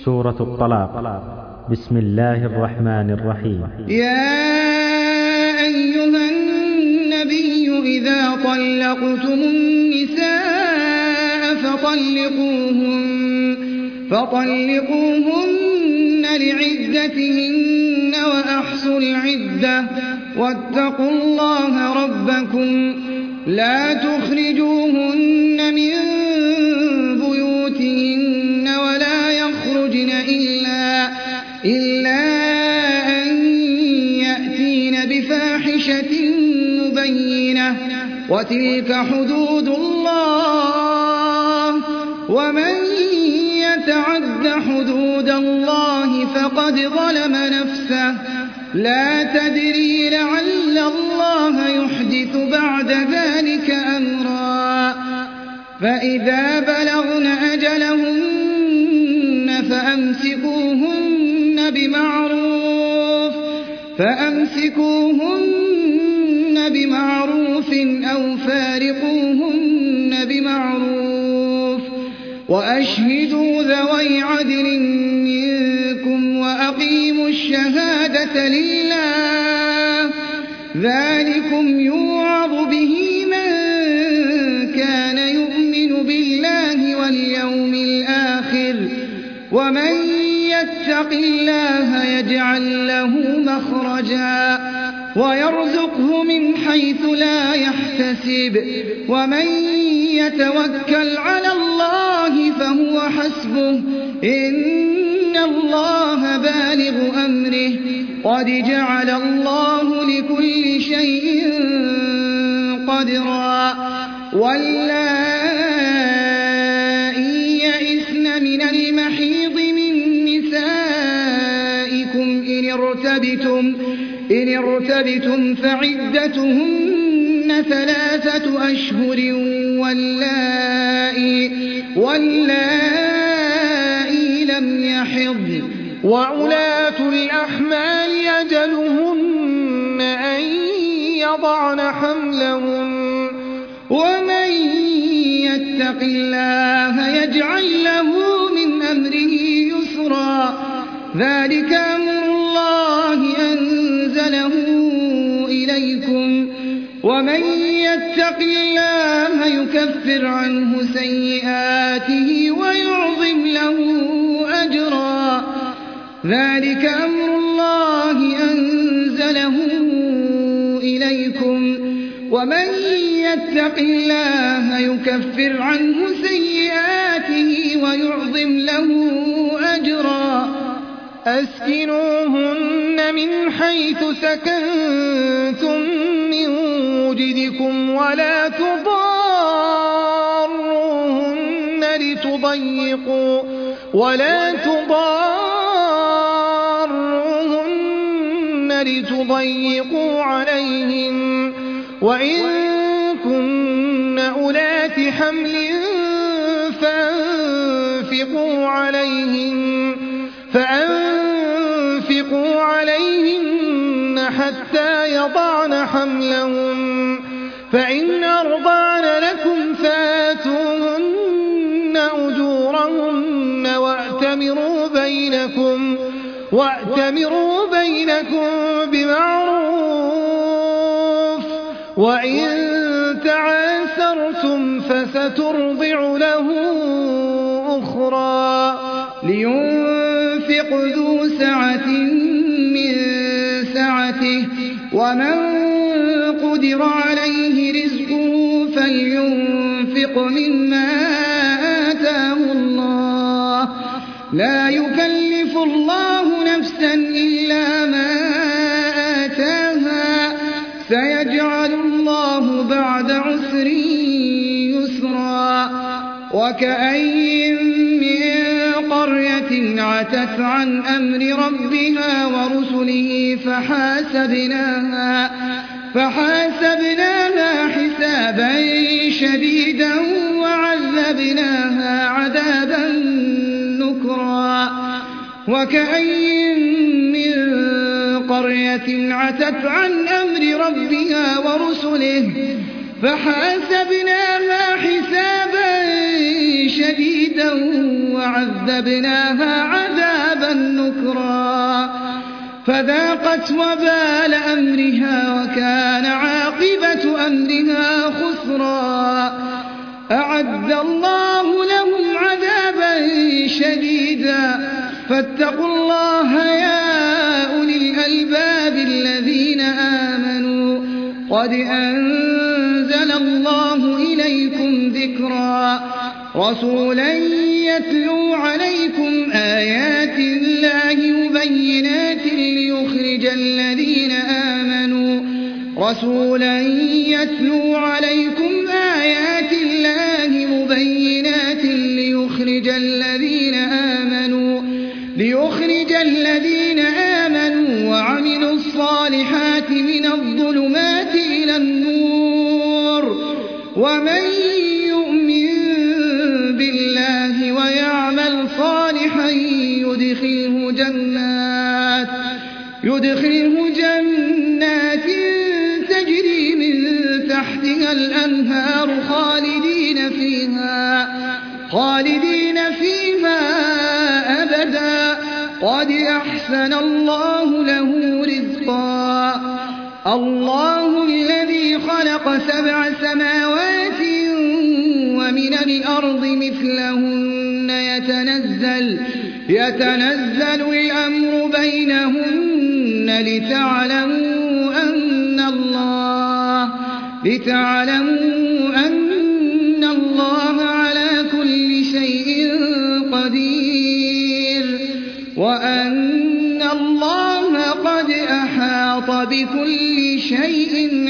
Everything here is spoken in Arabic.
سورة الطلاق. بسم الله الرحمن الرحيم. يا أيها النبي إذا طلقتم النساء فطلقوهن لعدتهن وأحصوا العدة واتقوا الله ربكم لا تخرجوهن من بيوتهن ولا يخرجن إلا أن يأتين بفاحشة مبينة وتلك حدود الله ومن يتعد حدود الله فقد ظلم نفسه لا تدري لعل الله يحدث بعد ذلك أمرا فإذا بلغن أجلهن فأمسكوهن بمعروف أو فارقوهن بمعروف وأشهدوا ذوي عدل منكم وأقيموا الشهادة لله ذلكم يوعظ به من كان يؤمن بالله واليوم الآخر ومن يتق الله يجعل له مخرجا ويرزقه من حيث لا يحتسب ومن يتوكل على الله فهو حسبه إن الله بالغ أمره قد جعل الله لكل شيء قدرا واللائي يئسن من المحيض من نسائكم إن ارتبتم فعدتهن 3 أشهر واللائي لم يحضن وأولاة الأحمال أجلهن أن يضعن حملهن ومن يتق الله يجعل له من أمره يسرا ذلك أمر الله أنزله إليكم ومن يتق الله يكفر عنه سيئاته ويعظم له أجرا ذلك أمر الله أنزله إليكم ومن يتق الله يكفر عنه سيئاته ويعظم له أجرا أسكنوهن من حيث سكنتم من وجدكم ولا تضاروهن لتضيقوا عليهن وإن كن أولات حمل فأنفقوا عليهن حتى يضعن حملهن فإن أرضعن لكم فآتوهن أجورهن وأتمروا بينكم بمعروف وإن تعاسرتم فسترضع له أخرى لينفق ذو سعة من سعته ومن قدر عليه رزقه فلينفق مما آتاه الله لا يكلف الله نفسا إلا ما آتاها سيجعل الله بعد عسر يسرا وكأين من قرية عتت عن أمر ربها ورسله فحاسبناها حسابا شديدا وعذبناها عذابا نكرا وكأين من قرية عتت عن أمر ربها ورسله فحاسبناها حسابا شديدا وعذبناها عذابا نكرا فذاقت وبال أمرها وكان عاقبة أمرها خسرا أعد الله لهم عذابا شديدا فاتقوا الله يا أولي الألباب الذين آمنوا قد أنزل الله إليكم ذكرا رسولا يتلو عليكم آيات الله مبينات ليخرج الذين آمنوا وعملوا الصالحات من الظلمات إلى النور ومن يؤمن بالله ويعمل صالحا يدخله جنات تجري من تحتها الأنهار خالدين فيها أبدا قد أحسن الله له رزقا الله الذي خلق 7 سماوات ومن الأرض مثلهن يتنزل الأمر بينهن لتعلموا أن الله على كل شيء قدير وأن الله قد أحاط بكل شيء